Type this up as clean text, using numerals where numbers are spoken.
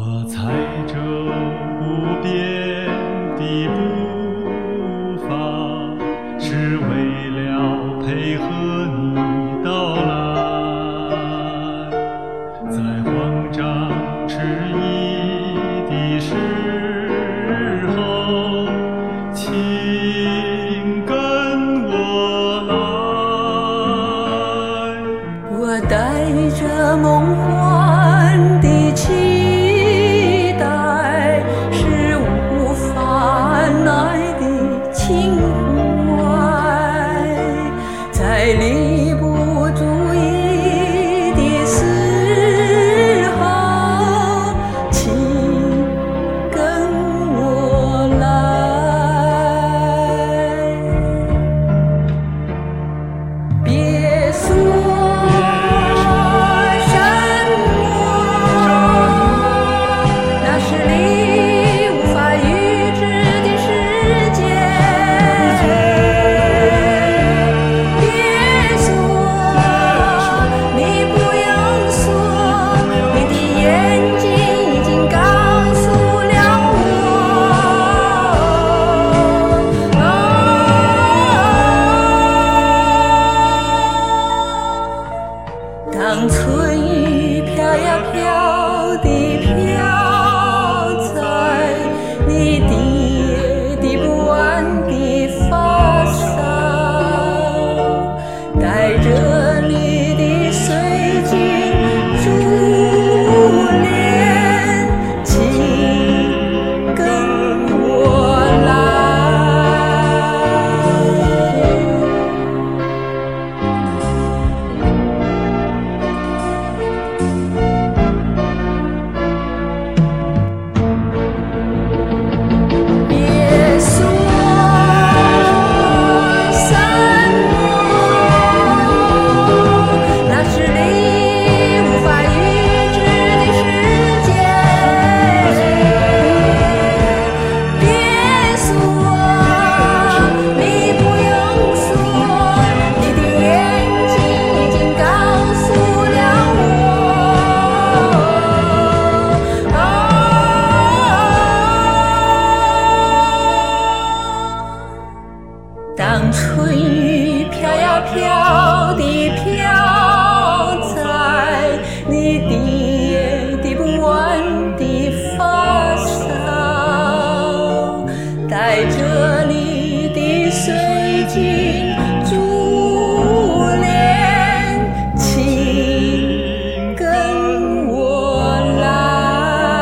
我踩着不变的步伐，是为了配合你到来。在慌张迟疑的时候，请跟我来。 我带着梦幻的期待，是无法耐的情怀，在力不足以的时候，请跟我来。别说当春雨飘呀飘地飘在你叠不完的发梢，带着你的水晶珠帘，请跟我来。当春雨飘呀飘地飘在你叠不完的发梢，带着你的水晶珠帘，请跟我来。